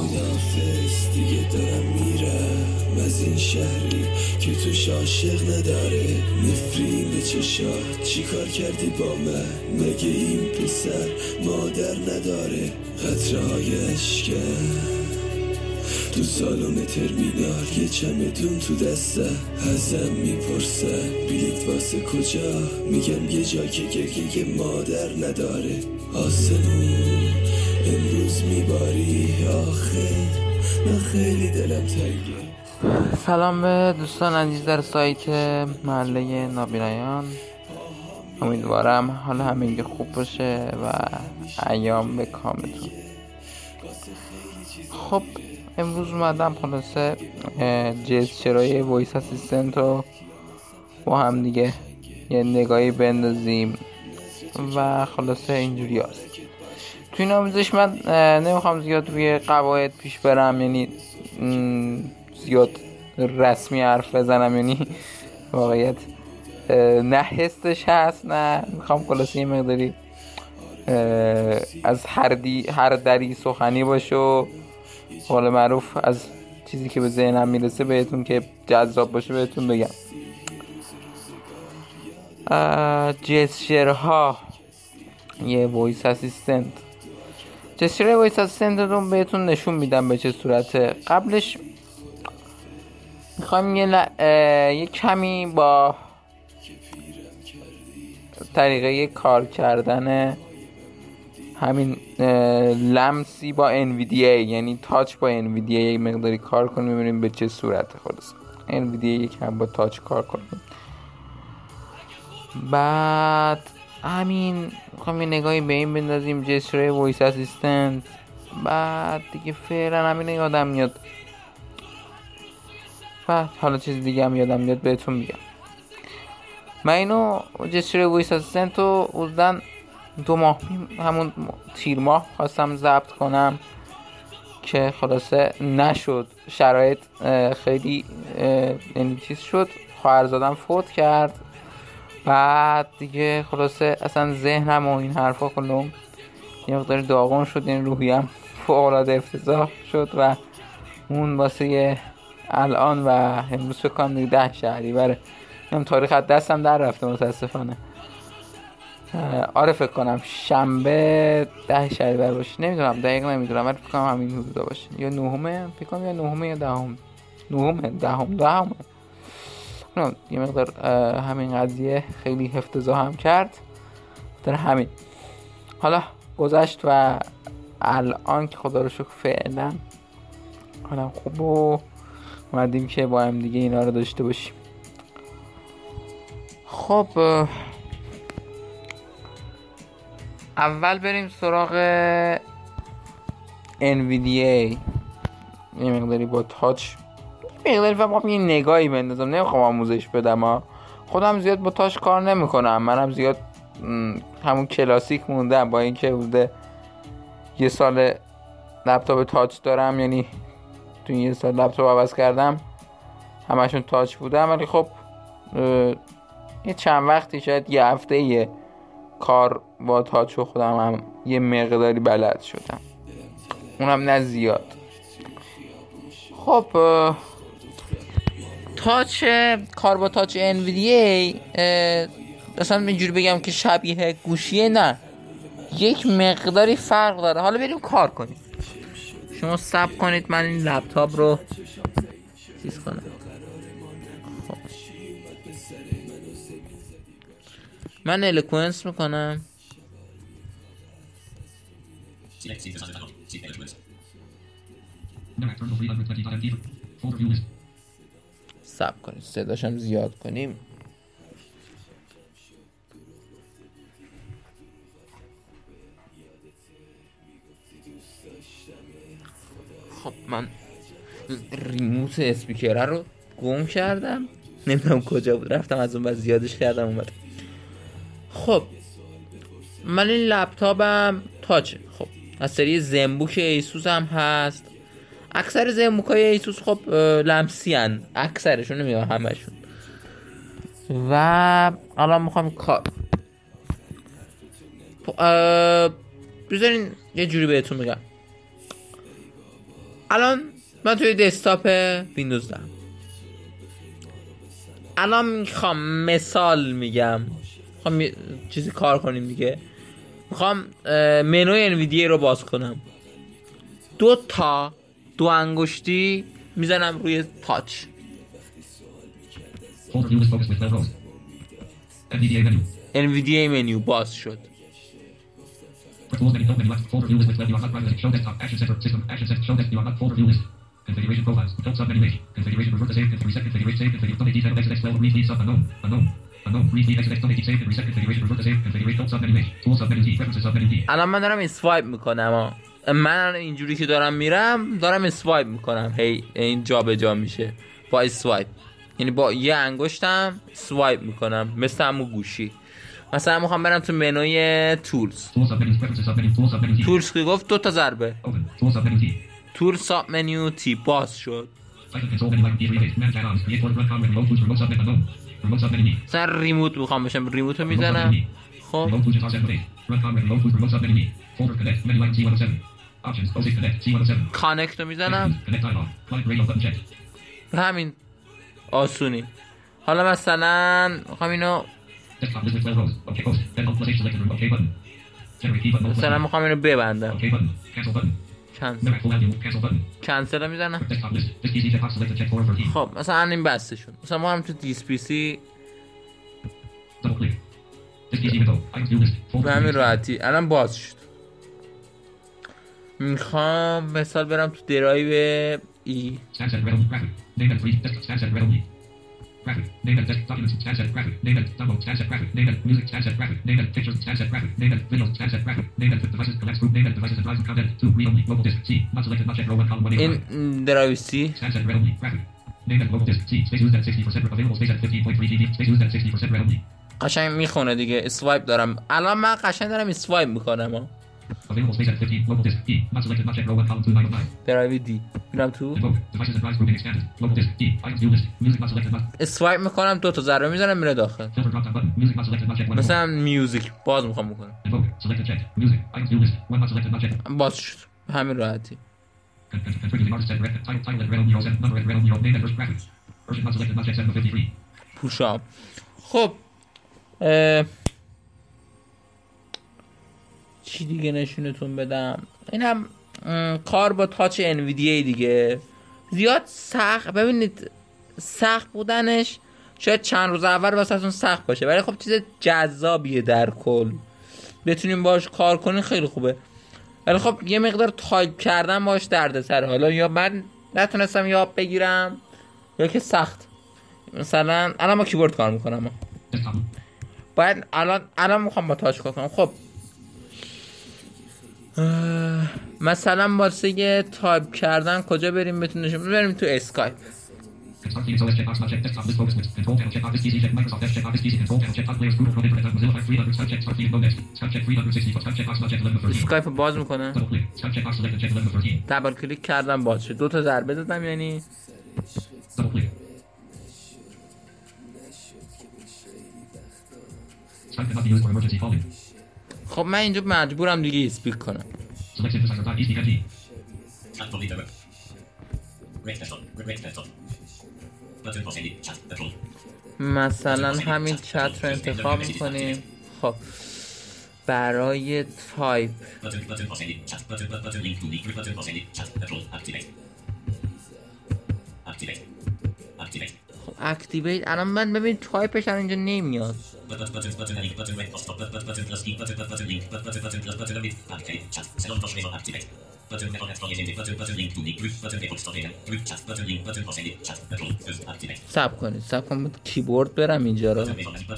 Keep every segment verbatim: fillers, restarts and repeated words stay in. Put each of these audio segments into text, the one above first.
خداحافظ دیگه دارم میرم از این شهری که توش عاشق نداره. نفرین چشات چی کار کردی با من؟ مگه این پسر مادر نداره؟ قطره های اشکم تو سالن ترمینال، یه چمدون تو دسته ازم میپرسن بلیت واسه کجا؟ میگم یه جا که گریه مادر نداره. آسمون امروز میباری آخه من خیلی دلم تنگه. سلام به دوستان عزیز در سایت محله نابینایان، امیدوارم حال همگی خوب باشه و ایام به کامتون. خب امروز اومدم خلاصه جسچرهای وایس اسیستنت رو با هم دیگه یه نگاهی بندازیم و خلاصه اینجوری هست. تو این آموزش من نمیخوام زیاد روی قواعد پیش برم، یعنی زیاد رسمی حرف بزنم، یعنی واقعیت نه حسش هست نه میخوام خلاصه یه مقداری از هر, دی هر دری سخنی باشه و حالا معروف از چیزی که به ذهنم میرسه بهتون که جذاب باشه بهتون بگم. جسچرها یه وایس اسیستنت جسچر وایس اسیستنت رو بهتون نشون میدم به چه صورته. قبلش میخوایم یه, ل... یه کمی با طریقه کار کردن همین لمسی با ان وی دی ای، یعنی تاچ با ان وی دی ای مقداری کار کنیم ببینیم به چه صورته. خلاص ان وی دی ای یکم با تاچ کار کنیم. بعد همین میخوام یه نگاهی به این بندازیم جسچر وایس اسیستنت. بعد دیگه فعلا همین یادم میاد، بعد حالا چیز دیگه هم یادم میاد بهتون میگم. من اینو جسچر وایس اسیستنت رو حدوداً دو ماه همون تیر ماه خواستم ضبط کنم که خلاصه نشد، شرایط خیلی یعنی چیز شد، خواهرزادم فوت کرد. بعد دیگه خلاصه اصلا ذهنم و این حرفا کلهم یه مقدار داغون شد، این روحیم فوق‌العاده افتضاح شد و اون واسه الان و امروز فکر کنم دیگه ده شهریوره، من تاریخ از دستم در رفته متاسفانه. آره فکر کنم شنبه ده شهریور باشه، نمیدونم دقیق نمیدونم ولی فکر کنم همین حدودا باشه، یا نهمه فکر کنم، یا نهمه یا دهم نهمه دهم دهم نه یه مقدار همین قضیه خیلی افتضاح هم کرد در همین. حالا گذشت و الان که خدا رو شکر فعلا حالا خوب و اومدیم که با هم دیگه اینا رو داشته باشیم. خب اول بریم سراغ ان وی دی ای. یه مقداری با تاچ یه مقداری فقط یه نگاهی بندازم، نمیخوام آموزش بدم ها. خودم زیاد با تاچ کار نمیکنم، منم زیاد همون کلاسیک موندم، با اینکه بوده یه سال لپتاپ تاچ دارم، یعنی تو این یه سال لپتاپ عوض کردم همشون تاچ بودم، ولی خب یه چند وقتی شاید یه هفته یه کار با تاچ و خودم هم یه مقداری بلد شدم، اونم نه زیاد. خب تاچ کار با تاچ ان وی دی ای اصلا اینجوری بگم که شبیه گوشیه، نه یک مقداری فرق داره. حالا بریم کار کنیم. شما صبر کنید من این لپتاپ رو چیز کنم. خب من الکوئنس میکنم. صبر کنید صداشم زیاد کنیم. خب من ریموت اسپیکر رو گم کردم، نمیدونم کجا بود، رفتم از اون بعد زیادش کردم اومد. خب من این لپتاپم تاچه، خب از سری زنبوک ایسوس هم هست. اکثر زنبوکای ایسوس خب لمسی هن، اکثرشون، نمیدونم همشون. و الان میخوام کار بذارین یه جوری بهتون بگم. الان من توی دسکتاپ ویندوز دارم. الان میخوام مثال میگم، میخوام چیزی کار کنیم دیگه. میخوام منوی انویدیا رو باز کنم. دو تا دو انگشتی میزنم روی تاچ. انویدیا منیو باز شد. Configuration profiles. Don't submenu H. Configuration revert to save. Reset configuration save. Configuration don't detail exit expel read sub unknown unknown unknown read exit don't save reset configuration revert to save. Configuration don't submenu H. Tool submenu T. Preferences submenu T. الان من دارم اسوایپ میکنم. من اینجوری که دارم میرم دارم اسوایپ میکنم. هی این جا به جا میشه با اسوایپ، یعنی با یه انگشتم سوایپ میکنم مثل همون گوشی. مثلا میخوام برم تو منوی تولز. تولز که گفت دو تا ضربه. تول ساب منیو تی باز شد. مثلا ریموت میخوام بشم، ریموت رو میزنم. خب کانکت رو میزنم. همین آسونی. حالا مثلا میخوام اینو مثلا میخوام اینو ببندم. کنسل رو میزنم. خب مثلا این بسته شد. مثلا ما هم تو دیس پی سی به همین راحتی الان باز شد. میخوام مثال برم تو درایو ای. Graphic, named text documents, Snapchat graphic, named download, Snapchat graphic, named music, Snapchat graphic, named pictures, Snapchat graphic, named videos, Snapchat graphic, named devices, collapse group, named devices and drives content, two, read only, global disk, C, not selected, not checked, row one, column one, این درایو سی Snapchat read only, graphic, named global disk, C, space used at sixty percent, available space at fifteen point three G B, space used at sixty percent read only. قشنگ میخونه دیگه. اسوایپ دارم الان، من قشنگ دارم اسوایپ میکنم. Available space at fifteen, global disk, E, not selected, not checked, row one, column two, nine oh nine. درایو دی میرم تو devices and drives grouping expanded, global disk, E, items view list, music, not selected, not اسوایپ میکنم، دو تا ضربه میزنم میره داخل. filter drop down button, music, not selected, not checked, one. مثلا میوزیک باز میخوام بکنم. Invoke, selected, checked, music, items view list, one, not selected, not checked. باز شد همین راحتی. Configuring artist set, red, title, title, red, zero, set, number, red, zero, name, and verse, graphics. Version, not selected, not checked, seven fifty-three. پوشام. خب اه... چی دیگه نشونتون بدم؟ اینم کار با تاچ انویدیا دیگه. زیاد سخت، ببینید سخت بودنش شاید چند روز اول واسهتون سخت باشه، ولی خب چیز جذابیه در کل، بتونیم باش کار کنین خیلی خوبه. ولی خب یه مقدار تایپ کردن باش دردسره. حالا یا من نتونستم یاد بگیرم یا که سخت. مثلا الان ما کیبورد کار میکنم، باید الان الان میخوام با تاچ کار کنم. خب مثلا واسه یه تایپ کردن کجا بریم بهتون نشون بدم؟ بریم تو اسکایپ. اسکایپ باز میکنه، دبل کلیک کردم باز شد. دو تا ضربه دادم یعنی خب من اینجا مجبورم دیگه اسپیک کنم. مثلا همین چت رو انتخاب میکنیم. خب برای تایپ خب اکتیویت. الان من ببین تایپش الان اینجا نمیاد. ساب کنید ساب کنید کیبورد برم اینجا رو.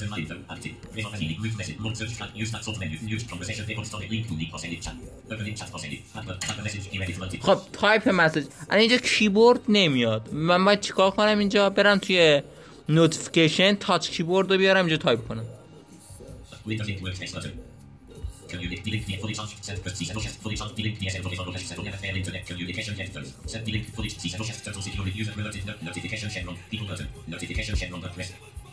خب تایپ مسیج الان اینجا کیبورد نمیاد. من باید چیکار کنم؟ اینجا برم توی نوتیفیکیشن تاچ کیبورد رو بیارم اینجا تایپ کنم.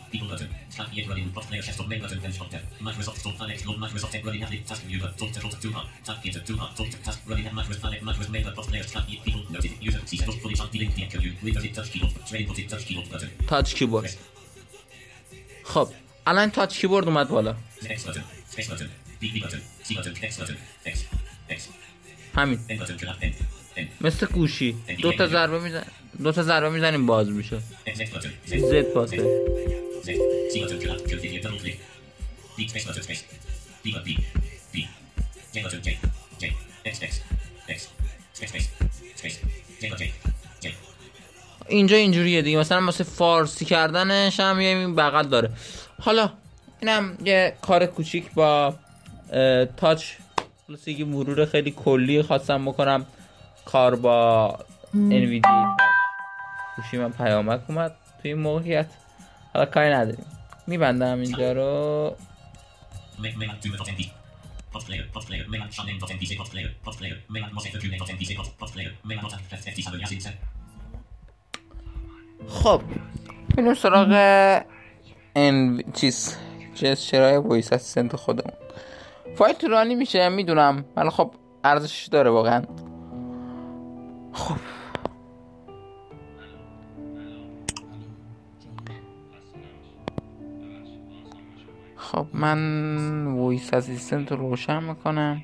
People button. Tap yet running. Bot player chest of main button. Bench doctor. Microsoft Store Alex. Log Microsoft Tech running. Athlete. Task viewer. Talk to talk to hard. Tap into two hard. Talk to task running. Microsoft Alex. Microsoft main bot player. Tap yet people. Noted. User. C set. Fully chart. Delete. Clear. You. Windows. Touch keyboard. Train. Put it. Touch keyboard button. تاچ کیبورد. خب الان تاچ کیبورد اومد بالا. X button. X button. B button. C button. X button. X. X. همین N button. Collapse. N. N. مثل گوشی دو تا ضربه میزن دو تا ضربه میزنیم باز میشه. X button. زد پاسه. Z. C button. Collapse. Continue. Double click. D space button. Space. D button. B. B. J button. J. J. X. X. X. Space. Space. Space. J button. J. J. اینجا اینجوریه دیگه، مثلا واسه فارسی کردنش هم یه این بغل داره. حالا اینم یه کار کوچیک با تاچ پلس یه مرور خیلی کلی خواستم بکنم. کار با انویدی گوشی من پیامک اومد توی این موقعیت. حالا کاری نداریم، میبندم اینجا رو. Pot player, pot player, main action name dot npc, pot player, pot player, main mosaic name dot npc, pot, pot player, main not press ft seven as in خب بریم سراغ این چیز جسترهای وایس اسیستنت خودمون. فایل طولانی میشه میدونم، ولی خب ارزشش داره واقعا. خب خب من وایس اسیستنت رو روشن میکنم.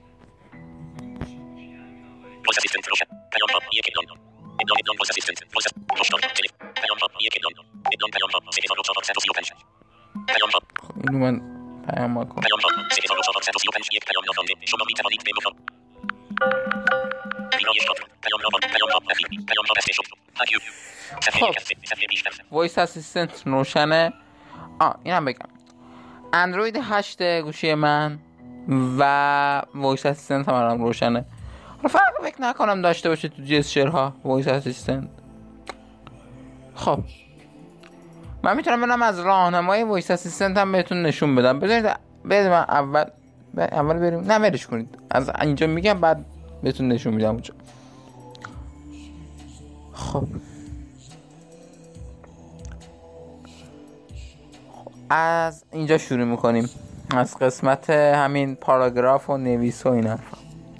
voice assistant روشن پیام ها یک نام نام نام voice assistant voice روشن پیام ها یک نام نام پیام ها سه هزار و چهارصد و سی و پنج پیام ها اینو من پیام ها کنم. پیام ها سه هزار و چهارصد و سی و پنج یک پیام ناخوانده شما می توانید به مفاد ویرایش کن پیام ها پیام ها اخیر پیام ها بسته شد تانک یو صفحه کسی صفحه بیشتر وایس اسیستنت روشنه. آ اینم بگم اندروید هشت گوشی من و وایس اسیستنت هم الان روشنه. فرق فکر نکنم داشته باشه تو جسترها وایس اسیستنت. خب من میتونم برم از راهنمای وایس اسیستنت هم بهتون نشون بدم. بذارید بذارید من اول اول بریم نه ولش کنید، از اینجا میگم بعد بهتون نشون میدم اونجا. خب از اینجا شروع میکنیم، از قسمت همین پاراگراف و نویس و این حرفا.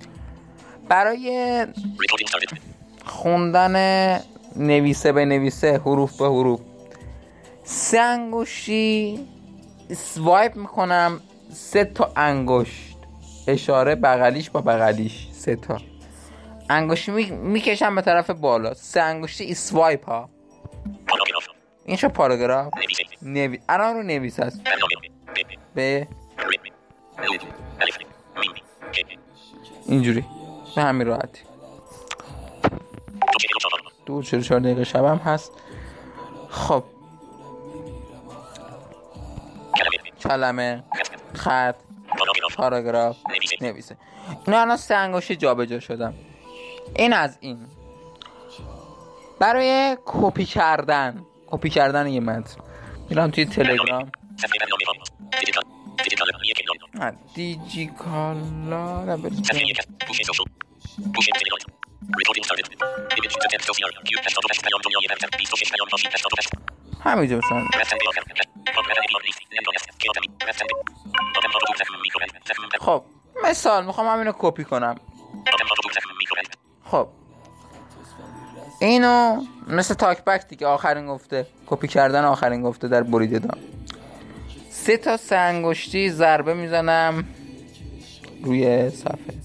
برای خوندن نویسه به نویسه حروف به حروف سه انگشتی سوایپ میکنم، سه تا انگشت اشاره بغلیش با بغلیش، سه تا انگشتی می... میکشم به طرف بالا، سه انگشتی سوایپ ها. این شو پاراگراف نویس الان رو نویس هست به اینجوری به همین راحتی. دو چهل چهار دقیقه شبم هست. خب کلمه خط پاراگراف نویسه اینا الان سه انگشتی جا به جا شدم. این از این. برای کپی کردن کپی کردن یه متن میرم توی تلگرام دیجیکالا نبریم همینجا مثلا. خب مثال میخوام همینو کپی کنم. خب اینو مثل تاک بک دیگه آخرین گفته کپی کردن آخرین گفته در بریده دام. سه تا سه انگشتی ضربه میزنم روی صفحه.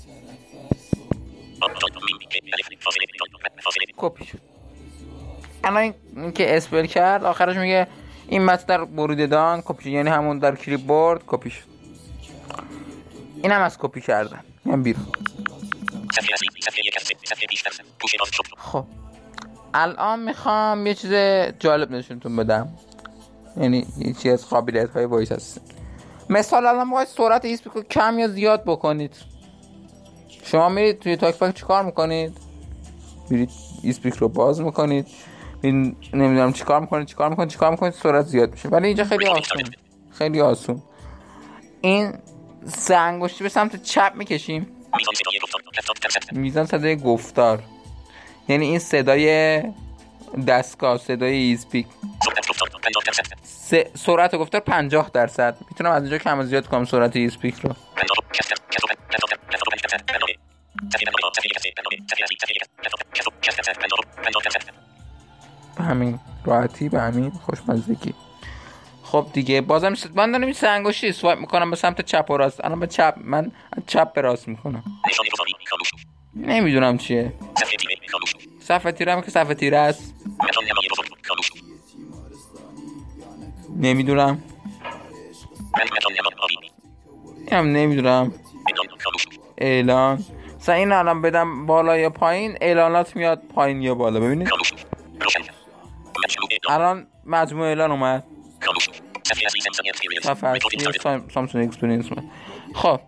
کپی شد. الان این که اسپل کرد آخرش میگه این متن در بریده دان کپی شد، یعنی همون در کلیپبورد کپی شد. این هم از کپی کردن من بیرون. خب الان میخوام یه چیز جالب نشونتون بدم، یعنی یه چیز از قابلیت های وایس هست. مثال الان باید سرعت اسپیک رو کم یا زیاد بکنید. شما میرید توی تاک بک چیکار میکنید؟ میرید اسپیک رو باز میکنید، نمیدونم چیکار میکنید چیکار میکنید چیکار میکنید سرعت زیاد میشه. ولی اینجا خیلی آسون خیلی آسون. این سه انگشتی به سمت چپ میکشیم، میزان صدای گفتار، یعنی این صدای دستگاه صدای اسپیک. سه سرعت گفتار پنجاه درصد. میتونم از اینجا کم و زیاد کنم سرعت ای اسپیک رو. به همین راحتی، به همین خوشمزگی. خب دیگه بازم من دارم این سه انگشتی سوایپ میکنم به سمت چپ و راست. الان به چپ، من چپ به راست میکنم. نمیدونم چیه. صفحه تیره هم که صفحه تیره است. نمیدونم. اینم نمیدونم. اعلان. مثلا این الان بدم بالا یا پایین، اعلانات میاد پایین یا بالا. ببینید الان مجموع اعلان اومد. صفحه اصلی سامسونگ اکسپریانس اومد. خب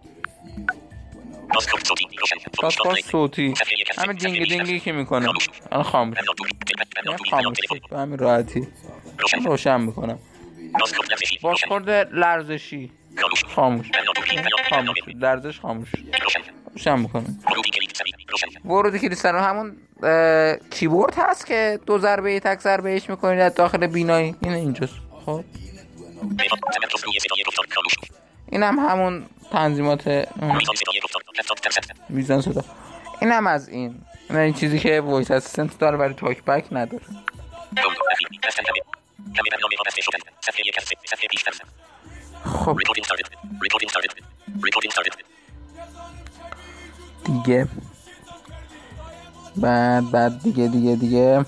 پاسپورت صوتی همه دینگ دینگی که میکنه الان خاموش خاموش به همین راحتی روشن میکنم. پاسپورت لرزشی خاموش خاموش لرزش خاموش روشن میکنم. ورودی کلیسر همون کیبورد هست که دو ضربه تک ضربه ایش میکنید از داخل بینایی. این اینجاست. خب این هم همون تنظیمات میزان صدا. این هم از این این چیزی که وایس اسیستنت داره ولی تاک بک نداره. خب دیگه بعد بعد دیگه دیگه دیگه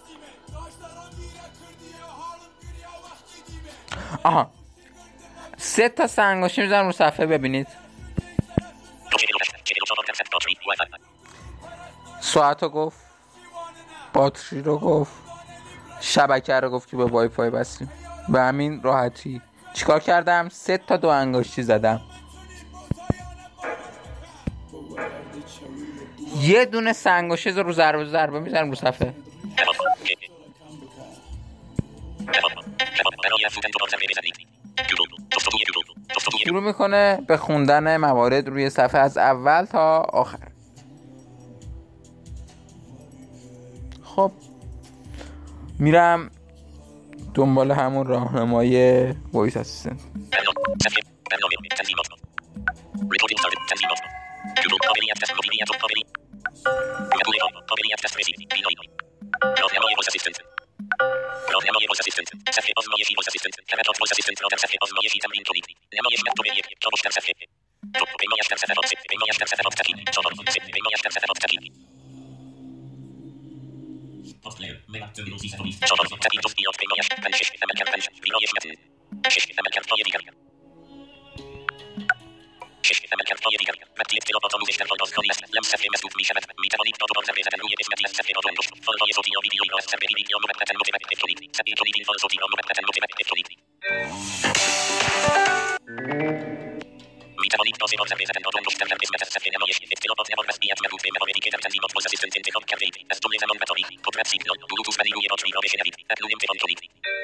آها سه تا سنگاشی میذارم رو صفحه ببینید. ساعت رو گفت، باتری رو گفت، شبکه رو گفت که به وای فای بستیم. به همین راحتی چیکار کردم؟ سه تا دو انگشتی زدم. یه دونه سنگاشی رو ضربه ضربه میذارم رو صفحه. شروع میکنه به خوندن موارد روی صفحه از اول تا آخر. خب میرم دنبال همون راهنمای وایس اسیستنت. راهنمای وایس اسیستنت صفحه آزمایشی وایس اسیستنت کلمات وایس اسیستنت را در صفحه آزمایشی تمرین کنید. نمایش مکتوب یک چابک در صفحه دو پیمایش در صفحات سه پیمایش در صفحات تکمیل چهار سه پیمایش در صفحات تکمیل چهار تکمیل جزئیات پیمایش پنج شش عملکرد پنج ویرایش متن شش عملکردهای دیگر شش عملکردهای دیگر وقتی اطلاعات آموزش در آغازکاری است لمس صفحه مسدود می‌شود. می‌توانید تا دوبار ضربه زدن روی قسمتی از صفحه را انجام دهید. فایل‌های صوتی یا ویدیویی را از صفحه ویدیو موقتا متوقف کنید. ثبت کنید این فایل صوتی را موقتا متوقف کنید. می‌توانید تا سه بار ضربه زدن را انجام در قسمت از صفحه نمایش اطلاعات نوار مسئولیت مربوط به مواردی که در تنظیمات وایس اسیستنت انتخاب کرده‌اید از جمله زمان و تاریخ قدرت سیگنال بلوتوث و نیروی باتری را بشنوید. اکنون امتحان کنید.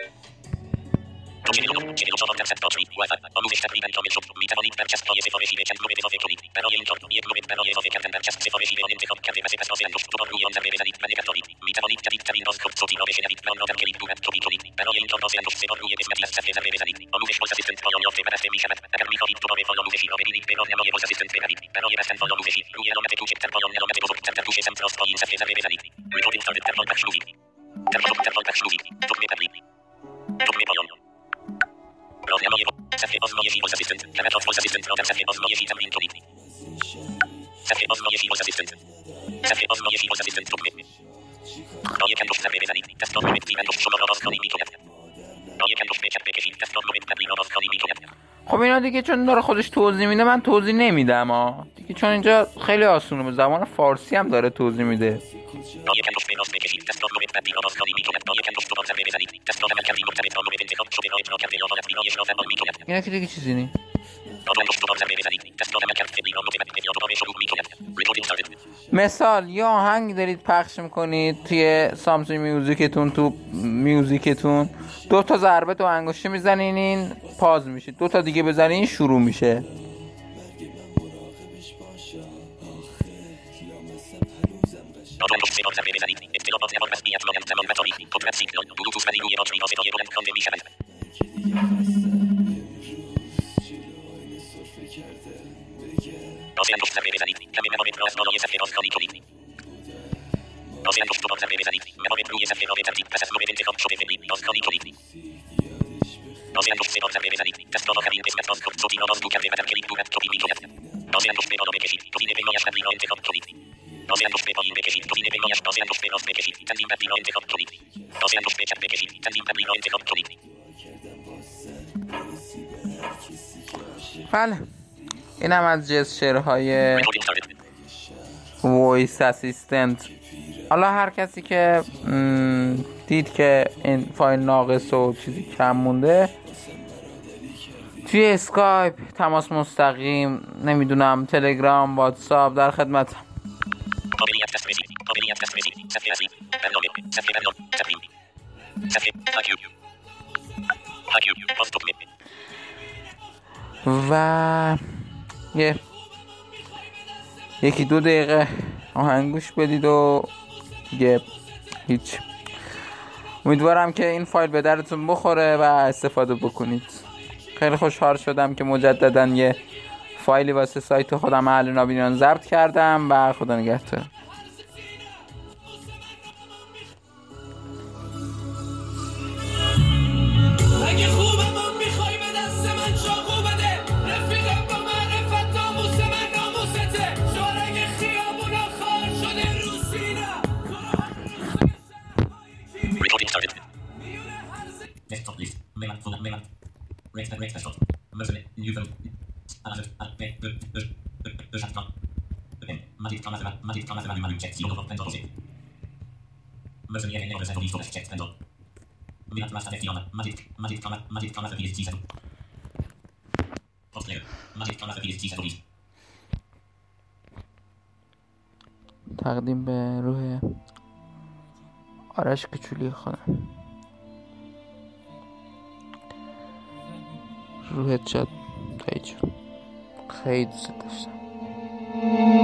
چهل و چهار درصد باتری وای فای آموزش تقریبا کامل شد. می‌توانید در چسب‌های سفارشی به چند مورد اضافه کنید. برای این کار یک مورد برای اضافه کردن در چسب سفارشی به آن انتخاب کرده و سپس راز انگشت دوبار روی آن ضربه بزنید و نگه دارید. می‌توانید جدیدترین رازکد صوتی را بشنوید و آن را در کلید دورت کپی کنید. برای این کار راز انگشت سه بار روی قسمتی از صفحه ضربه بزنید. آموزش وایس اسیستنت پایان یافته و بسته می‌شود. اگر می‌خواهید دوباره فایل آموزشی را ببینید به راهنمای وایس اسیستنت بروید. برای بستن فایل آموزشی روی علامت کوچکتر پایان علامت بزرگتر در توش سمت راست پایین صفحه ضربه بزنید. ریکوردینگ استارتد در فایل بخش شروع. در فایل بخش شروع. دکمه تبلیغ. دکمه پایان. راهنمای صفحه آزمایشی وایس اسیستنت کلمات وایس اسیستنت را در صفحه آزمایشی تمرین کنید. صفحه آزمایشی وایس اسیستنت صفحه آزمایشی وایس اسیستنت دکمه رای کندوش ضربه بزنید دستگاه رو بگذارید کندوش شما را رازکانی می‌کند. رای کندوش به چپ بکشید دستگاه رو تبلیغ را رازکانی می‌کند. خب اینا دیگه چون داره خودش توضیح میده من توضیح نمیدم ها دیگه چون اینجا خیلی آسونه به زبان فارسی هم داره توضیح میده. رای کندوش به راست بکشید دستگاه رو تبلیغ را رازکانی می‌کند. رای کندوش دوباره ضربه بزنید دستگاه عملکردی مرتبط را رو انتخاب شده را اجرا کرده یا حالت ویرایش را فعال می‌کند. اینا که دیگه چیزی نیست. مثال یا آهنگ دارید پخش میکنید توی سامسونگ میوزیکتون تو میوزیکتون دو تا ضربه تو انگشت میزنین این پاز میشه دو تا دیگه بزنین شروع میشه. قدرت سیگنال بلوتوث ولی روی باتری با صدای بلند خوانده میشود. راضی انگشت ضربه بزنید. کمی مقامت را از بالای صفحه بازخوانی کنید. راضی انگشت دوبار ضربه بزنید. مقامت روی صفحه را به ترتیب پس از لوب انتخاب شده فعلی بازخوانی کنید. راضی انگشت سه بار ضربه بزنید. دست را با همین قسمت باز کنید. صوتی را باز کرده و در کلید دورت کپی می‌کند. راضی انگشت به بالا بکشید. گزینه پیمایش بندی را انتخاب کنید. راضی انگشت به پایین بکشید. گزینه پیمایش راضی انگشت به راست بکشید. تنظیم بندی را انتخاب کنید. راضی انگشت به چپ بکشید. تنظیم بندی را انتخاب کنید. بله این هم از جسچرهای وایس اسیستنت. حالا هر کسی که دید که این فایل ناقص و چیزی کم مونده توی اسکایپ، تماس مستقیم، نمیدونم تلگرام، واتساپ در خدمت. قابلیت دسترسی، قابلیت دسترسی، صفحه اصلی، برنامه، صفحه برنامه، تقویم، صفحه هاکیو، هاکیو، باز دکمه. و یه یکی دو دقیقه آهنگ گوش بدید و دیگه هیچ. امیدوارم که این فایل به درتون بخوره و استفاده بکنید. خیلی خوشحال شدم که مجددا یه فایلی واسه سایت خودم اهل نابینان ضبط کردم و خدا نگهدار. اگه خوبم هم میخوای به دست من چاقو بده، رفیقم با معرفت ناموس من ناموسته، شارگ خیابونا خار شده رو سینا. Recording started. Desktop list. Mail out. Folder. Mail out. Rex. Rex. Desktop. Mercenary. New phone. Alert. Alert. B. B. B. B. B. Chat. M. Magic. Comma. Seven. Magic. Comma. Seven. Manu. Check. Logo. Pendor. Rosé. Mercenary. Never send. Release. Check. Pendor. Mail out. Master. Fiona. Magic. Magic. Comma. Magic. Comma. P S G. Post layer. Magic. Comma. P S G. Release. تقدیم به روح آرش کوچولی خانم. روحت شد تایی جون، خیلی دوست داشتم.